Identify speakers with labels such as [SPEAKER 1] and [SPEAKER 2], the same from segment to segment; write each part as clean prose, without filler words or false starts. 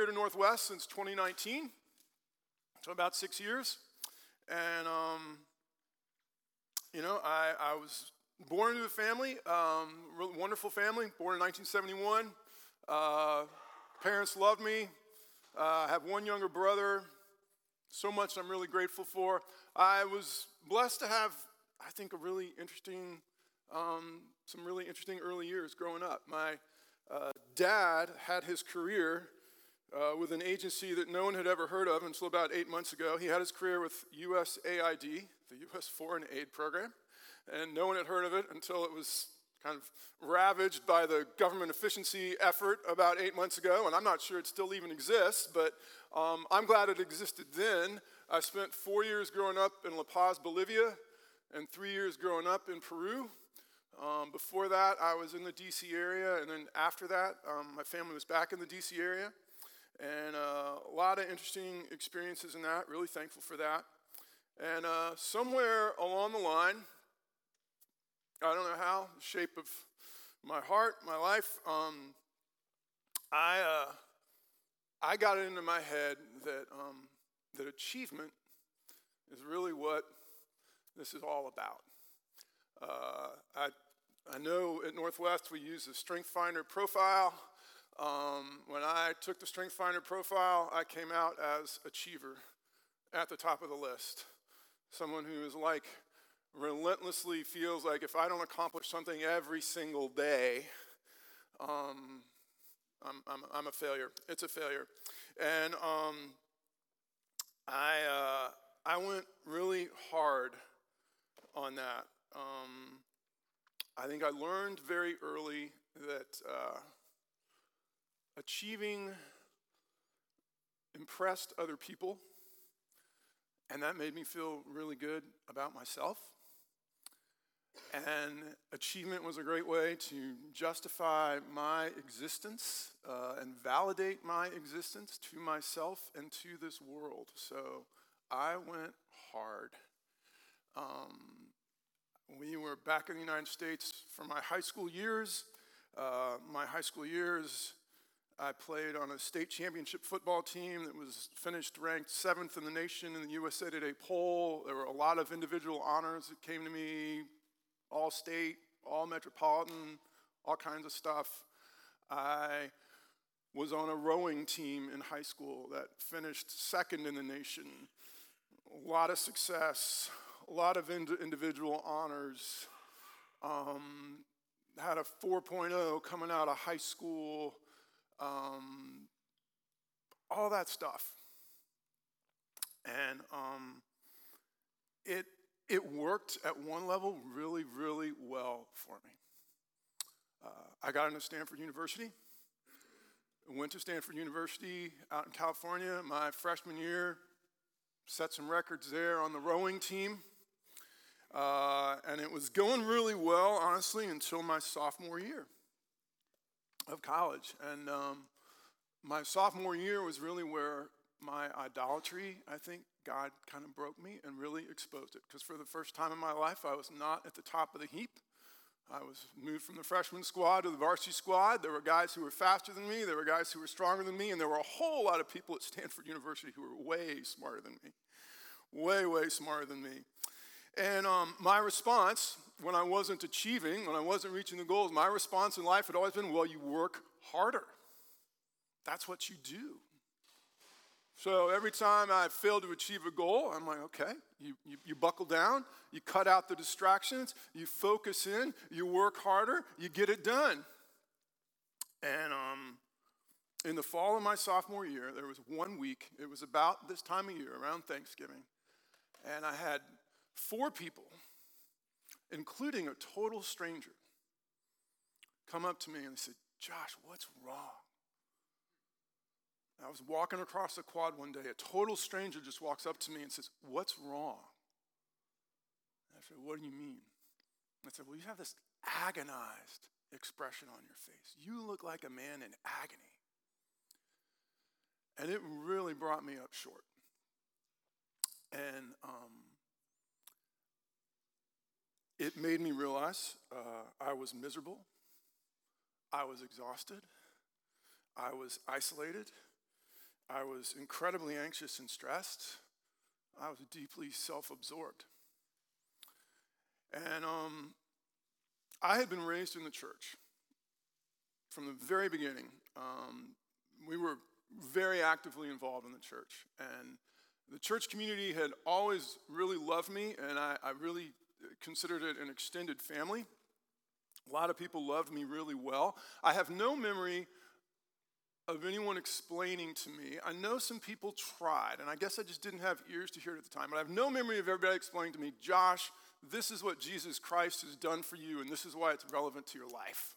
[SPEAKER 1] here to Northwest since 2019, so about 6 years. And, I was born into a family, really wonderful family, born in 1971. Parents loved me. I have one younger brother, so much I'm really grateful for. I was blessed to have, I think, some really interesting early years growing up. My dad had his career with an agency that no one had ever heard of until about 8 months ago. He had his career with USAID, the U.S. Foreign Aid Program, and no one had heard of it until it was kind of ravaged by the government efficiency effort about 8 months ago, and I'm not sure it still even exists, but I'm glad it existed then. I spent 4 years growing up in La Paz, Bolivia, and 3 years growing up in Peru. Before that, I was in the D.C. area, and then after that, my family was back in the D.C. area, and a lot of interesting experiences in that, really thankful for that. And somewhere along the line, I don't know how, the shape of my heart, my life, I got it into my head that achievement is really what this is all about. I know at Northwest we use the Strength Finder profile. When I took the Strength Finder profile, I came out as achiever at the top of the list. Someone who is like, relentlessly feels like if I don't accomplish something every single day, I'm a failure. It's a failure. And I went really hard on that. I think I learned very early that achieving impressed other people, and that made me feel really good about myself. And achievement was a great way to justify my existence and validate my existence to myself and to this world. So I went hard. We were back in the United States for my high school years. I played on a state championship football team that was finished ranked 7th in the nation in the USA Today poll. There were a lot of individual honors that came to me, all state, all metropolitan, all kinds of stuff. I was on a rowing team in high school that finished 2nd in the nation. A lot of success, a lot of individual honors. Had a 4.0 coming out of high school. All that stuff. And it worked at one level really, really well for me. I got into Stanford University. Went to Stanford University out in California my freshman year. Set some records there on the rowing team. And it was going really well, honestly, until my sophomore year of college. And my sophomore year was really where my idolatry, I think, God kind of broke me and really exposed it. Because for the first time in my life, I was not at the top of the heap. I was moved from the freshman squad to the varsity squad. There were guys who were faster than me. There were guys who were stronger than me. And there were a whole lot of people at Stanford University who were way smarter than me. Way, way smarter than me. And my response, when I wasn't achieving, when I wasn't reaching the goals, my response in life had always been, well, you work harder. That's what you do. So every time I failed to achieve a goal, I'm like, okay, you buckle down, you cut out the distractions, you focus in, you work harder, you get it done. And in the fall of my sophomore year, there was 1 week, it was about this time of year, around Thanksgiving, and I had 4 people, including a total stranger, come up to me and said, Josh, what's wrong? I was walking across the quad one day. A total stranger just walks up to me and says, what's wrong? I said, what do you mean? I said, well, you have this agonized expression on your face. You look like a man in agony. And it really brought me up short. And it made me realize I was miserable. I was exhausted. I was isolated. I was incredibly anxious and stressed. I was deeply self-absorbed. And I had been raised in the church from the very beginning. We were very actively involved in the church. And the church community had always really loved me, and I really considered it an extended family. A lot of people loved me really well. I have no memory of anyone explaining to me. I know some people tried, and I guess I just didn't have ears to hear it at the time, but I have no memory of everybody explaining to me, Josh, this is what Jesus Christ has done for you, and this is why it's relevant to your life.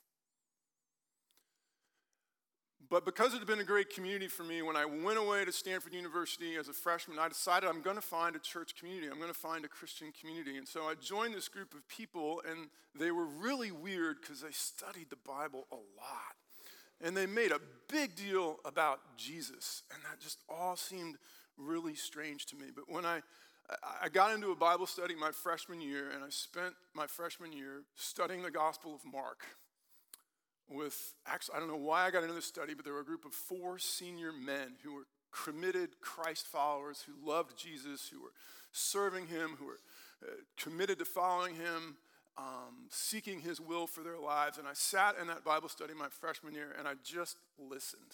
[SPEAKER 1] But because it had been a great community for me, when I went away to Stanford University as a freshman, I decided I'm going to find a church community. I'm going to find a Christian community. And so I joined this group of people, and they were really weird because they studied the Bible a lot. And they made a big deal about Jesus, and that just all seemed really strange to me. But when I got into a Bible study my freshman year, and I spent my freshman year studying the Gospel of Mark, I don't know why I got into this study, but there were a group of 4 senior men who were committed Christ followers, who loved Jesus, who were serving him, who were committed to following him, seeking his will for their lives. And I sat in that Bible study my freshman year, and I just listened.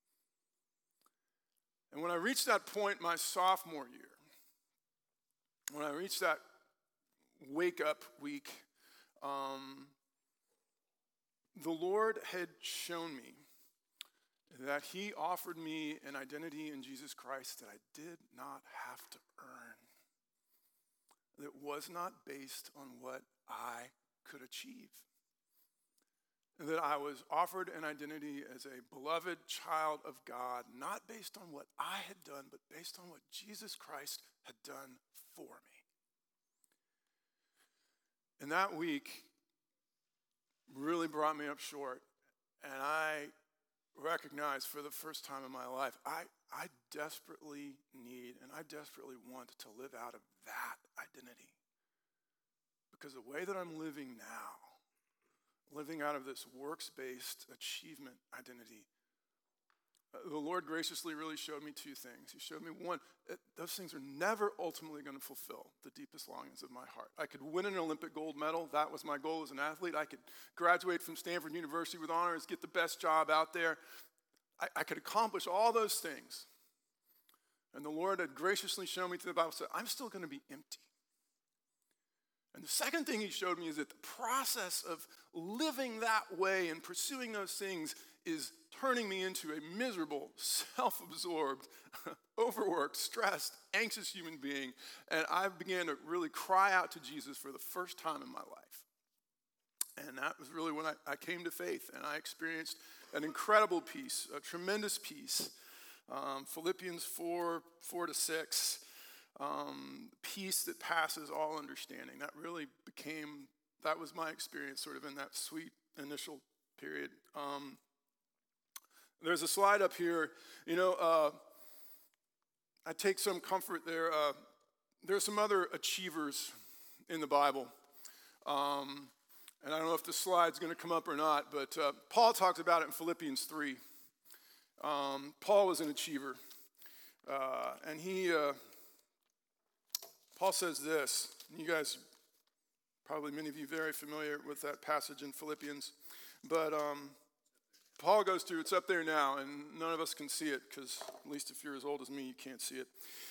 [SPEAKER 1] And when I reached that point my sophomore year, when I reached that wake-up week, the Lord had shown me that he offered me an identity in Jesus Christ that I did not have to earn, that was not based on what I could achieve, that I was offered an identity as a beloved child of God, not based on what I had done, but based on what Jesus Christ had done for me. And that week really brought me up short, and I recognized for the first time in my life, I desperately need and I desperately want to live out of that identity. Because the way that I'm living now, living out of this works-based achievement identity, the Lord graciously really showed me 2 things. He showed me, one, those things are never ultimately going to fulfill the deepest longings of my heart. I could win an Olympic gold medal. That was my goal as an athlete. I could graduate from Stanford University with honors, get the best job out there. I could accomplish all those things. And the Lord had graciously shown me through the Bible, said, I'm still going to be empty. And the second thing he showed me is that the process of living that way and pursuing those things is turning me into a miserable, self-absorbed, overworked, stressed, anxious human being. And I began to really cry out to Jesus for the first time in my life. And that was really when I came to faith, and I experienced an incredible peace, a tremendous peace. Philippians 4:4-6, peace that passes all understanding. That was my experience sort of in that sweet initial period. There's a slide up here. I take some comfort there. There's some other achievers in the Bible. And I don't know if the slide's going to come up or not, but Paul talks about it in Philippians 3. Paul was an achiever. And Paul says this. You guys, probably many of you very familiar with that passage in Philippians. But Paul goes through, it's up there now, and none of us can see it, because at least if you're as old as me, you can't see it.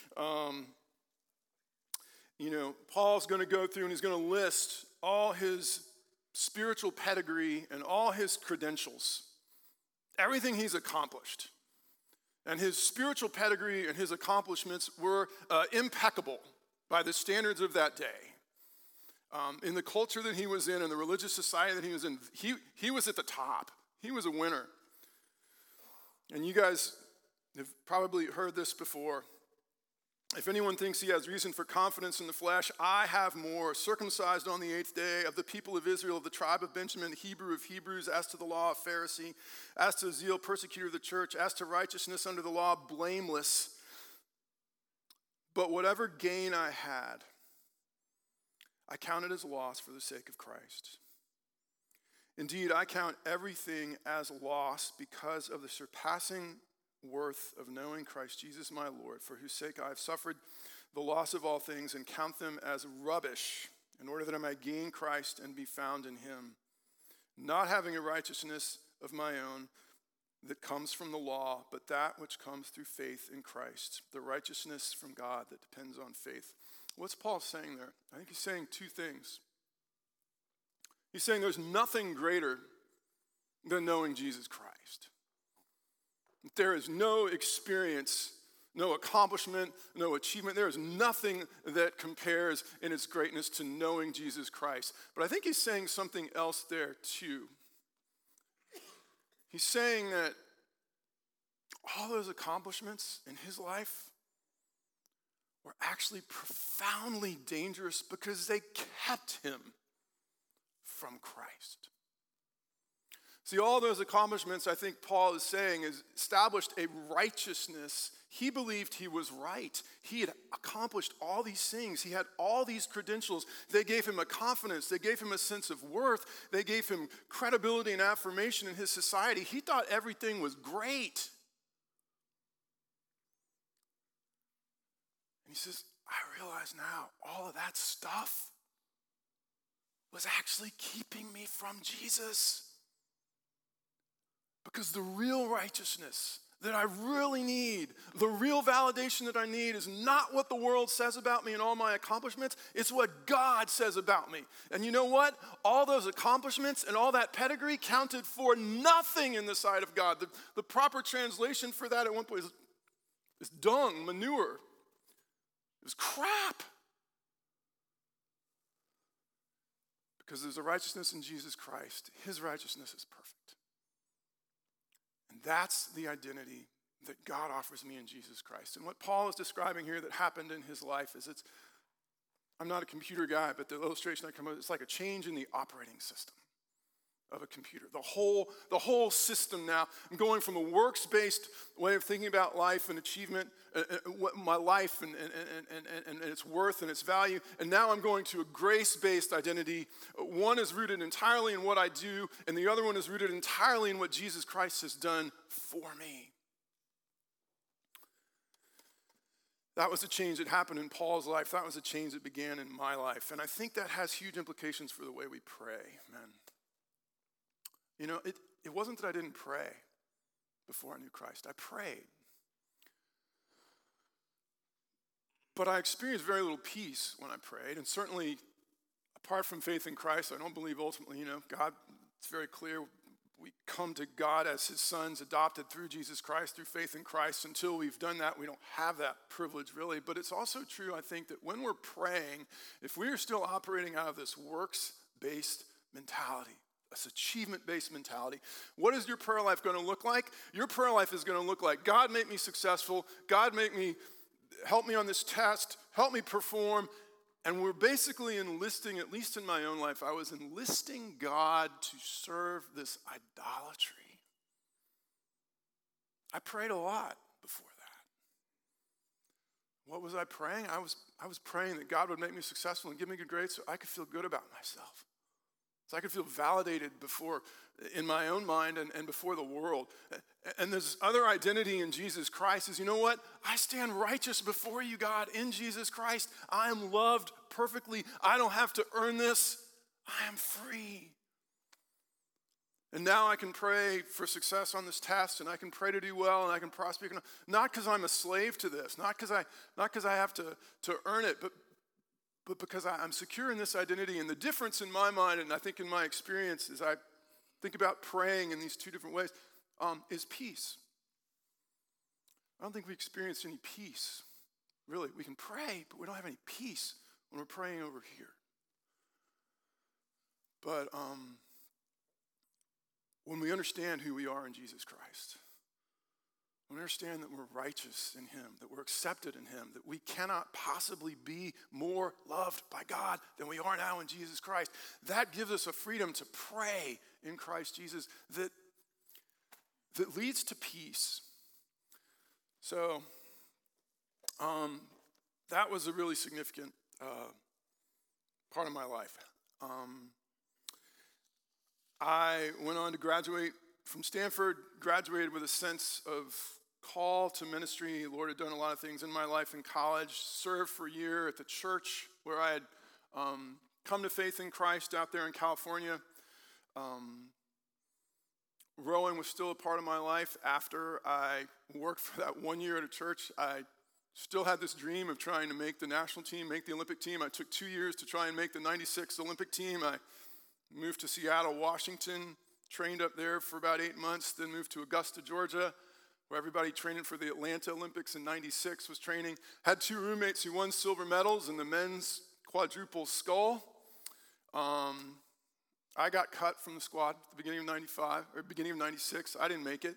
[SPEAKER 1] Paul's going to go through, and he's going to list all his spiritual pedigree and all his credentials, everything he's accomplished. And his spiritual pedigree and his accomplishments were impeccable by the standards of that day. In the culture that he was in and the religious society that he was in, he was at the top. He was a winner. And you guys have probably heard this before. If anyone thinks he has reason for confidence in the flesh, I have more. Circumcised on the 8th day, of the people of Israel, of the tribe of Benjamin, Hebrew of Hebrews, as to the law, a Pharisee, as to zeal, persecutor of the church, as to righteousness under the law, blameless. But whatever gain I had, I counted as loss for the sake of Christ. Indeed, I count everything as loss because of the surpassing worth of knowing Christ Jesus my Lord, for whose sake I have suffered the loss of all things and count them as rubbish, in order that I may gain Christ and be found in him, not having a righteousness of my own that comes from the law, but that which comes through faith in Christ, the righteousness from God that depends on faith. What's Paul saying there? I think he's saying two things. He's saying there's nothing greater than knowing Jesus Christ. There is no experience, no accomplishment, no achievement. There is nothing that compares in its greatness to knowing Jesus Christ. But I think he's saying something else there too. He's saying that all those accomplishments in his life were actually profoundly dangerous because they kept him from Christ. See, all those accomplishments, I think Paul is saying, is established a righteousness. He believed he was right. He had accomplished all these things. He had all these credentials. They gave him a confidence. They gave him a sense of worth. They gave him credibility and affirmation in his society. He thought everything was great. And he says, I realize now all of that stuff was actually keeping me from Jesus. Because the real righteousness that I really need, the real validation that I need is not what the world says about me and all my accomplishments, it's what God says about me. And you know what? All those accomplishments and all that pedigree counted for nothing in the sight of God. The proper translation for that at one point is dung, manure. It was crap. Because there's a righteousness in Jesus Christ. His righteousness is perfect. And that's the identity that God offers me in Jesus Christ. And what Paul is describing here that happened in his life is I'm not a computer guy, but the illustration I come up with, it's like a change in the operating system of a computer. The whole system now, I'm going from a works-based way of thinking about life and achievement, my life and its worth and its value, and now I'm going to a grace-based identity. One is rooted entirely in what I do, and the other one is rooted entirely in what Jesus Christ has done for me. That was a change that happened in Paul's life. That was a change that began in my life, and I think that has huge implications for the way we pray, man. You know, it wasn't that I didn't pray before I knew Christ. I prayed. But I experienced very little peace when I prayed. And certainly, apart from faith in Christ, I don't believe ultimately, God, it's very clear, we come to God as his sons, adopted through Jesus Christ, through faith in Christ. Until we've done that, we don't have that privilege really. But it's also true, I think, that when we're praying, if we are still operating out of this works-based mentality, this achievement-based mentality, what is your prayer life going to look like? Your prayer life is going to look like, God, make me successful. God, help me on this test. Help me perform. And we're basically enlisting, at least in my own life, I was enlisting God to serve this idolatry. I prayed a lot before that. What was I praying? I was praying that God would make me successful and give me good grades so I could feel good about myself. So I could feel validated in my own mind and before the world. And this other identity in Jesus Christ is, you know what? I stand righteous before you, God, in Jesus Christ. I am loved perfectly. I don't have to earn this. I am free. And now I can pray for success on this test, and I can pray to do well, and I can prosper. Not because I'm a slave to this, not because I have to earn it, but because I'm secure in this identity. And the difference in my mind, and I think in my experience, as I think about praying in these two different ways, is peace. I don't think we experience any peace. Really, we can pray, but we don't have any peace when we're praying over here. But when we understand who we are in Jesus Christ, when we understand that we're righteous in him, that we're accepted in him, that we cannot possibly be more loved by God than we are now in Jesus Christ, that gives us a freedom to pray in Christ Jesus that leads to peace. So that was a really significant part of my life. I went on to graduate from Stanford, graduated with a sense of call to ministry. The Lord had done a lot of things in my life in college, served for a year at the church where I had come to faith in Christ out there in California. Rowing was still a part of my life. After I worked for that 1 year at a church, I still had this dream of trying to make the national team, make the Olympic team. I took 2 years to try and make the 96 Olympic team. I moved to Seattle, Washington, trained up there for about 8 months, then moved to Augusta, Georgia, where everybody training for the Atlanta Olympics in 96 was training. Had 2 roommates who won silver medals in the men's quadruple scull. I got cut from the squad at the beginning of 95, or beginning of 96. I didn't make it.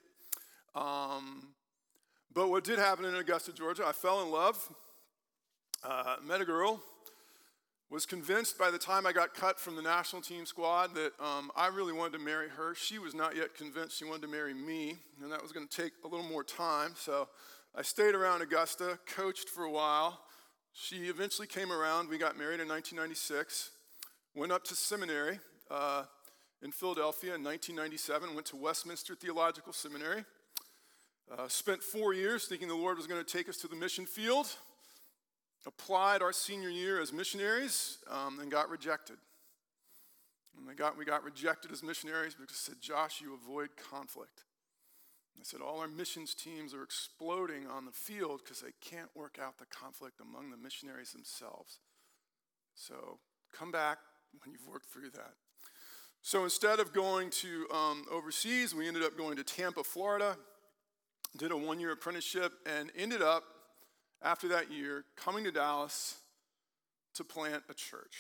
[SPEAKER 1] But what did happen in Augusta, Georgia, I fell in love, met a girl, was convinced by the time I got cut from the national team squad that I really wanted to marry her. She was not yet convinced she wanted to marry me, and that was going to take a little more time. So I stayed around Augusta, coached for a while. She eventually came around. We got married in 1996, went up to seminary in Philadelphia in 1997, went to Westminster Theological Seminary, spent 4 years thinking the Lord was going to take us to the mission field, applied our senior year as missionaries, and got rejected. And we got rejected as missionaries because they said, Josh, you avoid conflict. They said, all our missions teams are exploding on the field because they can't work out the conflict among the missionaries themselves. So come back when you've worked through that. So instead of going to overseas, we ended up going to Tampa, Florida, did a 1-year apprenticeship, and ended up, after that year, coming to Dallas to plant a church.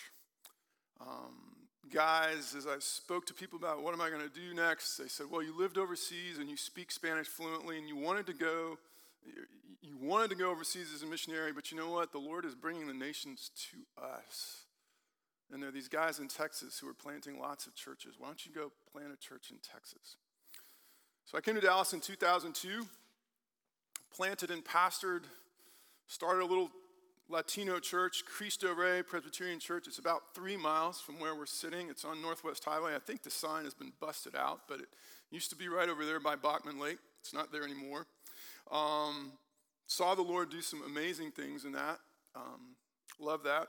[SPEAKER 1] Guys, as I spoke to people about what am I going to do next, they said, well, you lived overseas and you speak Spanish fluently and you wanted to go overseas as a missionary, but you know what? The Lord is bringing the nations to us. And there are these guys in Texas who are planting lots of churches. Why don't you go plant a church in Texas? So I came to Dallas in 2002, planted and pastored, started a little Latino church, Cristo Rey Presbyterian Church. It's about 3 miles from where we're sitting. It's on Northwest Highway. I think the sign has been busted out, but it used to be right over there by Bachman Lake. It's not there anymore. Saw the Lord do some amazing things in that. Love that.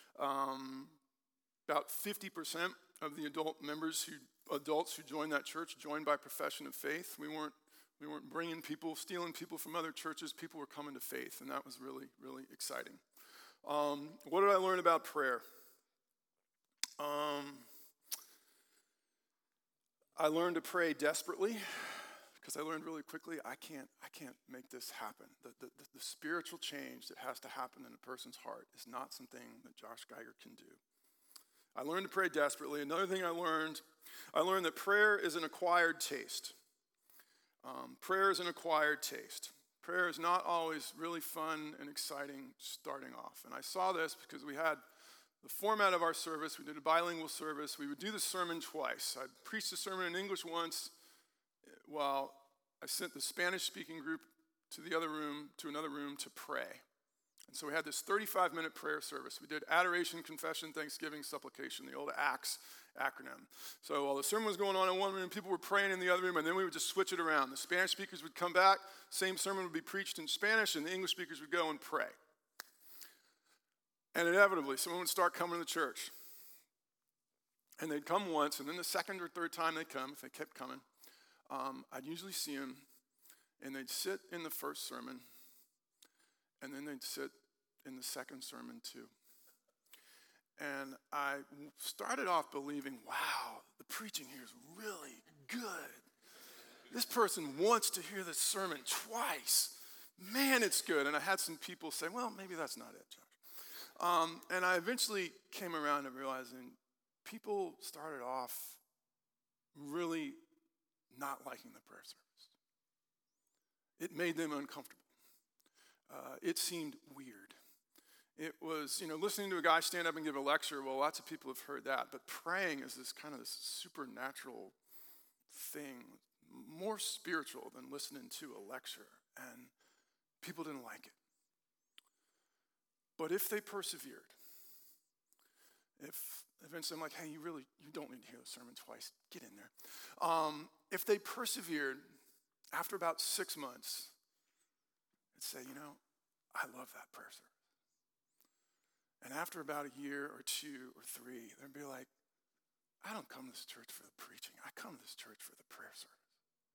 [SPEAKER 1] About 50% of the adults who joined that church joined by profession of faith. We weren't bringing people, stealing people from other churches. People were coming to faith, and that was really, really exciting. What did I learn about prayer? I learned to pray desperately because I learned really quickly I can't make this happen. The spiritual change that has to happen in a person's heart is not something that Josh Geiger can do. I learned to pray desperately. Another thing I learned that prayer is an acquired taste. Prayer is an acquired taste. Prayer is not always really fun and exciting starting off. And I saw this because we had the format of our service. We did a bilingual service. We would do the sermon twice. I preached the sermon in English once while I sent the Spanish-speaking group to another room to pray. And so we had this 35-minute prayer service. We did adoration, confession, thanksgiving, supplication, the old ACTS acronym. So while the sermon was going on in one room, people were praying in the other room, and then we would just switch it around. The Spanish speakers would come back, same sermon would be preached in Spanish, and the English speakers would go and pray. And inevitably, someone would start coming to the church. And they'd come once, and then the second or third time they'd come, if they kept coming, I'd usually see them, and they'd sit in the first sermon, and then they'd sit in the second sermon too. And I started off believing, wow, the preaching here is really good. This person wants to hear the sermon twice. Man, it's good. And I had some people say, well, maybe that's not it, Josh. And I eventually came around to realizing people started off really not liking the prayer service. It made them uncomfortable. It seemed weird. It was, listening to a guy stand up and give a lecture, well, lots of people have heard that, but praying is this supernatural thing, more spiritual than listening to a lecture, and people didn't like it. But if they persevered, if eventually I'm like, hey, you don't need to hear the sermon twice, get in there. If they persevered, after about 6 months, that say, I love that prayer service. And after about a year or two or three, they'd be like, I don't come to this church for the preaching. I come to this church for the prayer service.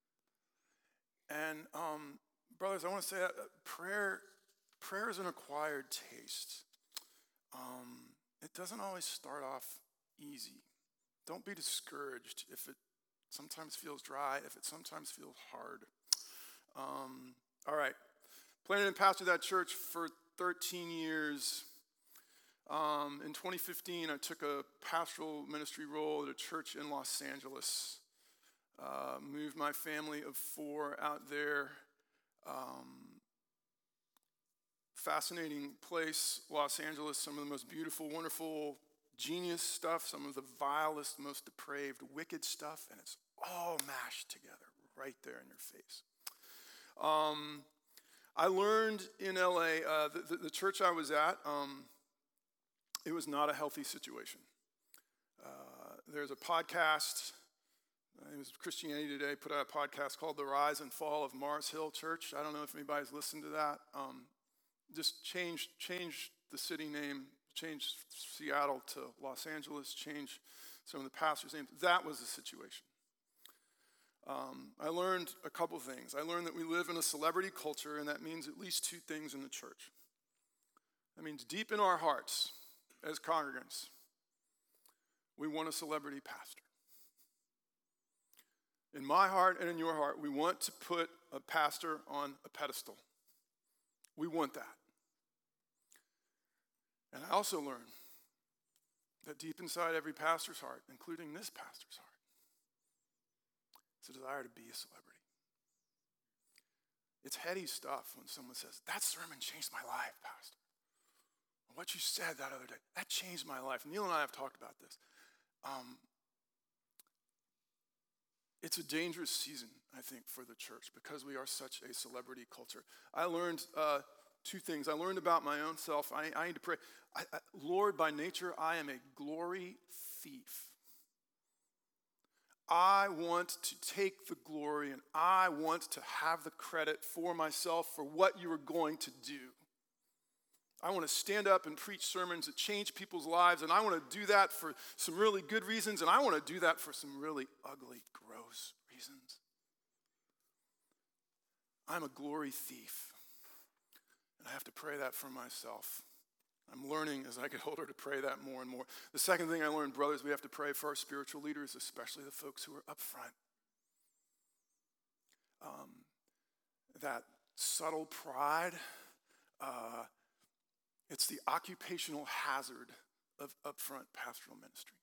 [SPEAKER 1] And brothers, I want to say that prayer is an acquired taste. It doesn't always start off easy. Don't be discouraged if it sometimes feels dry, if it sometimes feels hard. All right. Planted and pastored that church for 13 years. In 2015, I took a pastoral ministry role at a church in Los Angeles. Moved my family of 4 out there. Fascinating place, Los Angeles, some of the most beautiful, wonderful, genius stuff, some of the vilest, most depraved, wicked stuff, and it's all mashed together right there in your face. I learned in LA, the church I was at, it was not a healthy situation. There's a podcast, it was Christianity Today, put out a podcast called The Rise and Fall of Mars Hill Church. I don't know if anybody's listened to that. Just changed the city name, changed Seattle to Los Angeles, changed some of the pastors' names. That was the situation. I learned a couple things. I learned that we live in a celebrity culture, and that means at least 2 things in the church. That means deep in our hearts, as congregants, we want a celebrity pastor. In my heart and in your heart, we want to put a pastor on a pedestal. We want that. And I also learned that deep inside every pastor's heart, including this pastor's heart, is a desire to be a celebrity. It's heady stuff when someone says, that sermon changed my life, Pastor. What you said that other day, that changed my life. Neil and I have talked about this. It's a dangerous season, I think, for the church because we are such a celebrity culture. I learned 2 things. I learned about my own self. I need to pray. Lord, by nature, I am a glory thief. I want to take the glory and I want to have the credit for myself for what you are going to do. I want to stand up and preach sermons that change people's lives, and I want to do that for some really good reasons, and I want to do that for some really ugly, gross reasons. I'm a glory thief, and I have to pray that for myself. I'm learning as I get older to pray that more and more. The second thing I learned, brothers, we have to pray for our spiritual leaders, especially the folks who are up front. That subtle pride, it's the occupational hazard of upfront pastoral ministry.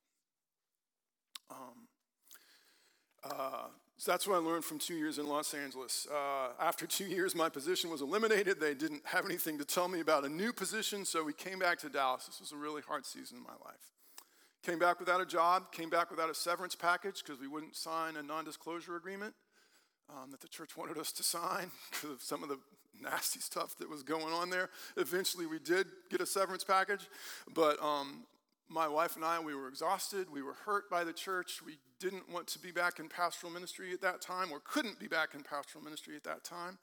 [SPEAKER 1] So that's what I learned from 2 years in Los Angeles. After 2 years, my position was eliminated. They didn't have anything to tell me about a new position, so we came back to Dallas. This was a really hard season in my life. Came back without a job, came back without a severance package because we wouldn't sign a non-disclosure agreement that the church wanted us to sign because of some of the nasty stuff that was going on there. Eventually, we did get a severance package, but my wife and I, we were exhausted. We were hurt by the church. We didn't want to be back in pastoral ministry at that time or couldn't be back in pastoral ministry at that time.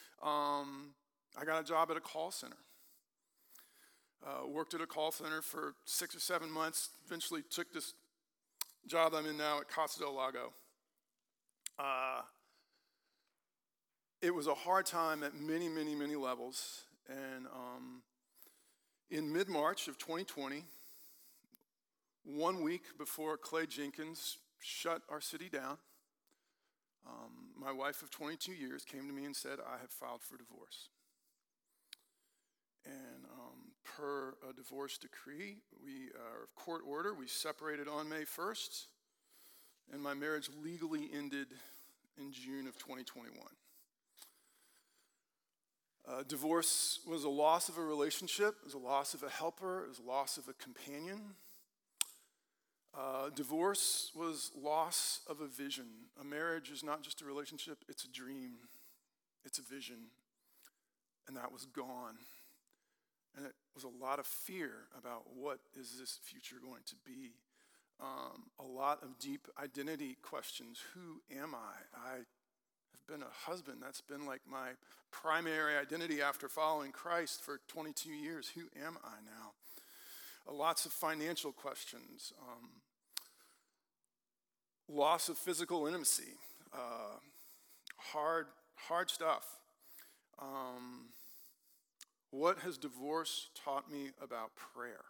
[SPEAKER 1] I got a job at a call center. Worked at a call center for 6 or 7 months. Eventually took this job I'm in now at Casa del Lago. It was a hard time at many, many, many levels. And in mid-March of 2020, 1 week before Clay Jenkins shut our city down, my wife of 22 years came to me and said, I have filed for divorce. And per a divorce decree, court order, we separated on May 1st, and my marriage legally ended in June of 2021. Divorce was a loss of a relationship, it was a loss of a helper, it was a loss of a companion. Divorce was loss of a vision. A marriage is not just a relationship, it's a dream, it's a vision, and that was gone. And it was a lot of fear about what is this future going to be. A lot of deep identity questions. Who am I? I have been a husband. That's been like my primary identity after following Christ for 22 years. Who am I now? Lots of financial questions. Loss of physical intimacy. Hard stuff. What has divorce taught me about prayer?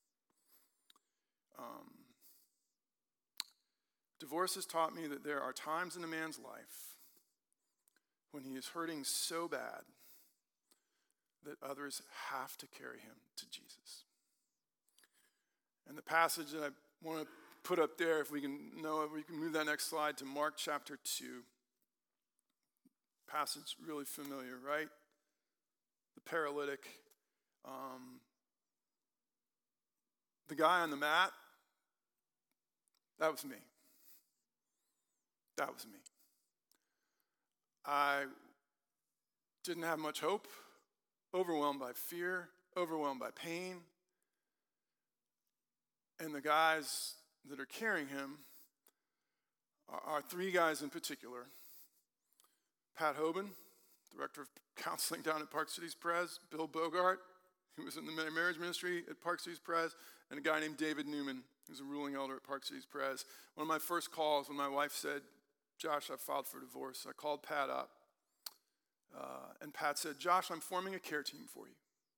[SPEAKER 1] Divorce has taught me that there are times in a man's life when he is hurting so bad that others have to carry him to Jesus. And the passage that I want to put up there, if we can move that next slide to Mark chapter 2. Passage really familiar, right? The paralytic. The guy on the mat, that was me. That was me. I didn't have much hope, overwhelmed by fear, overwhelmed by pain. And the guys that are carrying him are three guys in particular. Pat Hoban, director of counseling down at Park Cities Pres, Bill Bogart, who was in the marriage ministry at Park Cities Pres, and a guy named David Newman, who's a ruling elder at Park Cities Pres. One of my first calls when my wife said, Josh, I filed for divorce, I called Pat up. And Pat said, Josh, I'm forming a care team for you.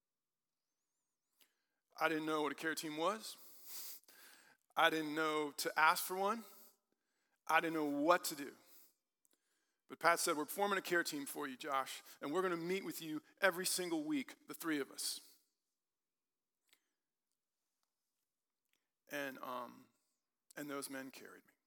[SPEAKER 1] I didn't know what a care team was. I didn't know to ask for one. I didn't know what to do. But Pat said, we're forming a care team for you, Josh, and we're going to meet with you every single week, the three of us. And those men carried me.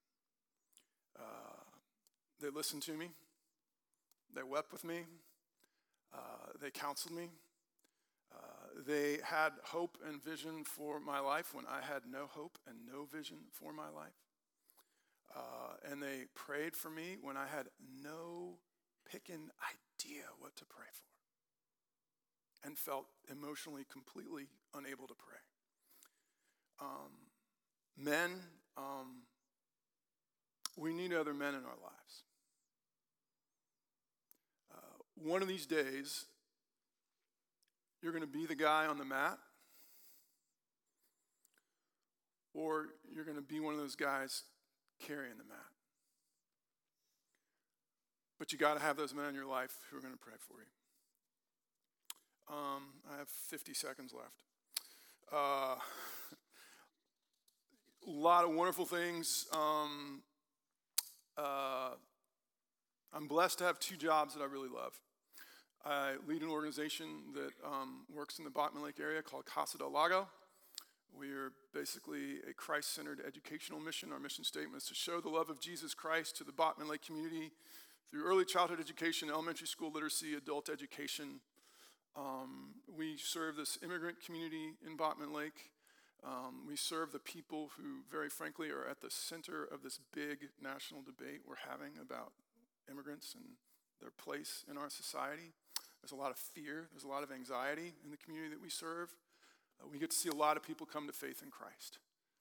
[SPEAKER 1] They listened to me. They wept with me. They counseled me. They had hope and vision for my life when I had no hope and no vision for my life. And they prayed for me when I had no picking idea what to pray for and felt emotionally completely unable to pray. Men, we need other men in our lives. One of these days, you're going to be the guy on the mat, or you're going to be one of those guys carrying the mat. But you got to have those men in your life who are going to pray for you. I have 50 seconds left. A lot of wonderful things. I'm blessed to have two jobs that I really love. I lead an organization that works in the Bachman Lake area called Casa del Lago. We are basically a Christ-centered educational mission. Our mission statement is to show the love of Jesus Christ to the Bachman Lake community through early childhood education, elementary school literacy, adult education. We serve this immigrant community in Bachman Lake. We serve the people who, very frankly, are at the center of this big national debate we're having about immigrants and their place in our society. There's a lot of fear. There's a lot of anxiety in the community that we serve. We get to see a lot of people come to faith in Christ.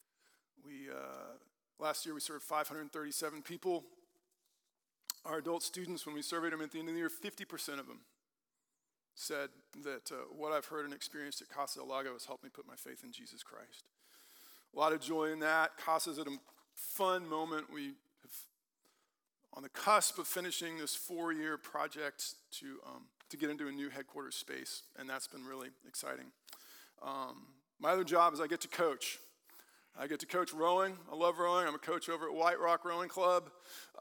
[SPEAKER 1] Last year we served 537 people. Our adult students, when we surveyed them at the end of the year, 50% of them said that what I've heard and experienced at Casa del Lago has helped me put my faith in Jesus Christ. A lot of joy in that. Casa's at a fun moment. We have on the cusp of finishing this 4-year project to get into a new headquarters space, and that's been really exciting. My other job is I get to coach. I get to coach rowing. I love rowing. I'm a coach over at White Rock Rowing Club.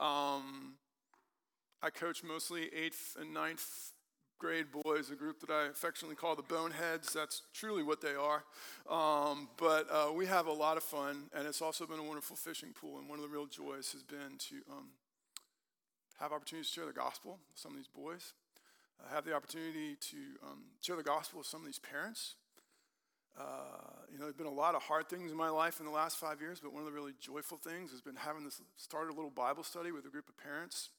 [SPEAKER 1] I coach mostly 8th and 9th grade boys, a group that I affectionately call the Boneheads. That's truly what they are. But we have a lot of fun, and it's also been a wonderful fishing pool, and one of the real joys has been to have opportunities to share the gospel with some of these boys. I have the opportunity to share the gospel with some of these parents. There's been a lot of hard things in my life in the last 5 years, but one of the really joyful things has been started a little Bible study with a group of parents.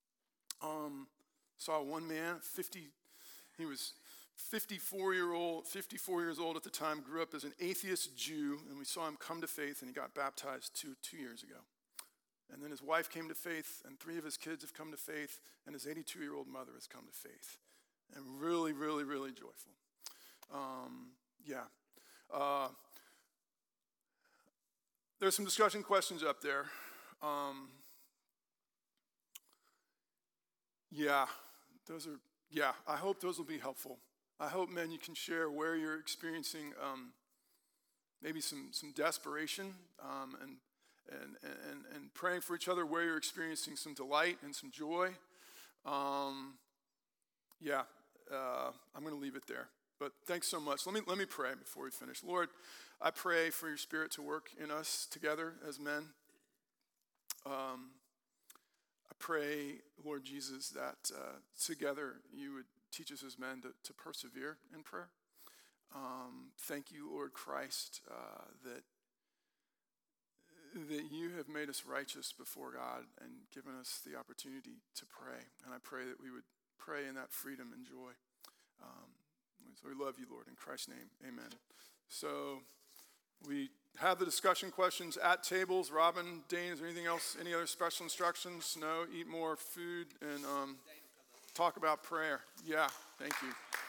[SPEAKER 1] Saw one man, he was 54 years old at the time, grew up as an atheist Jew, and we saw him come to faith, and he got baptized two years ago. And then his wife came to faith, and 3 of his kids have come to faith, and his 82-year-old mother has come to faith. And really, really, really joyful. There's some discussion questions up there. I hope those will be helpful. I hope, men, you can share where you're experiencing maybe some desperation and praying for each other, where you're experiencing some delight and some joy. I'm going to leave it there. But thanks so much. Let me pray before we finish. Lord, I pray for your Spirit to work in us together as men. I pray, Lord Jesus, that together you would teach us as men to persevere in prayer. Thank you, Lord Christ, that you have made us righteous before God and given us the opportunity to pray. And I pray that we would pray in that freedom and joy. So we love you, Lord, in Christ's name, amen. So we have the discussion questions at tables. Robin, Dane, is there anything else, any other special instructions? No, eat more food and talk about prayer. Yeah, thank you.